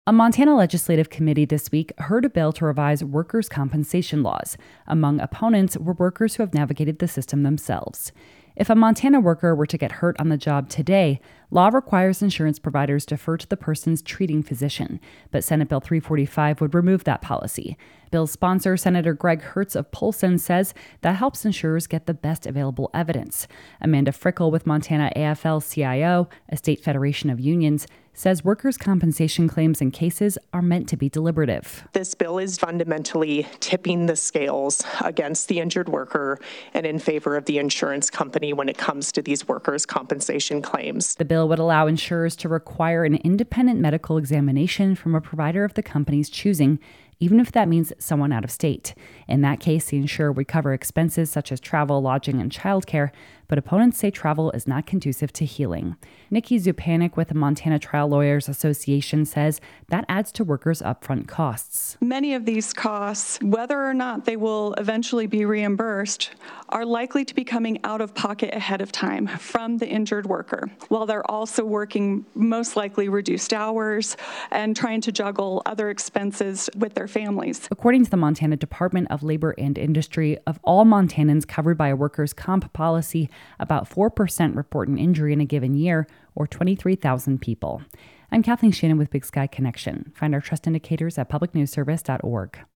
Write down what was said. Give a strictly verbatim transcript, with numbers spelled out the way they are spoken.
A Montana legislative committee this week heard a bill to revise workers' compensation laws. Among opponents were workers who have navigated the system themselves. If a Montana worker were to get hurt on the job today, law requires insurance providers defer to the person's treating physician, but Senate Bill three forty-five would remove that policy. Bill's sponsor, Senator Greg Hertz of Polson, says that helps insurers get the best available evidence. Amanda Frickel with Montana A F L C I O, a state federation of unions, says workers' compensation claims and cases are meant to be deliberative. This bill is fundamentally tipping the scales against the injured worker and in favor of the insurance company when it comes to these workers' compensation claims. The bill would allow insurers to require an independent medical examination from a provider of the company's choosing, even if that means someone out of state. In that case, the insurer would cover expenses such as travel, lodging, and childcare, but opponents say travel is not conducive to healing. Nikki Zupanik with the Montana Trial Lawyers Association says that adds to workers' upfront costs. Many of these costs, whether or not they will eventually be reimbursed, are likely to be coming out of pocket ahead of time from the injured worker, while they're also working most likely reduced hours and trying to juggle other expenses with their families. According to the Montana Department of Labor and Industry, of all Montanans covered by a workers' comp policy, about four percent report an injury in a given year, or twenty-three thousand people. I'm Kathleen Shannon with Big Sky Connection. Find our trust indicators at public news service dot org.